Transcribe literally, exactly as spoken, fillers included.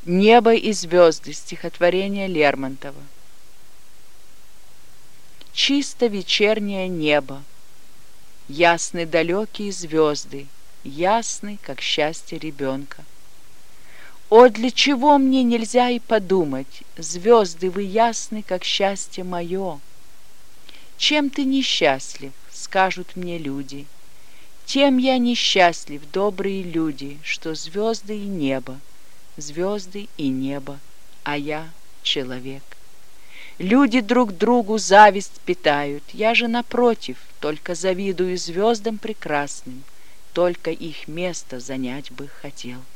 Небо и звезды. Стихотворение Лермонтова. Чисто вечернее небо, ясны далекие звезды, ясны, как счастье ребенка. О, для чего мне нельзя и подумать, звезды, вы ясны, как счастье мое? Чем ты несчастлив, скажут мне люди, тем я несчастлив, добрые люди, что звезды и небо, звезды и небо, а я человек. Люди друг другу зависть питают, я же напротив, только завидую звездам прекрасным, только их место занять бы хотел.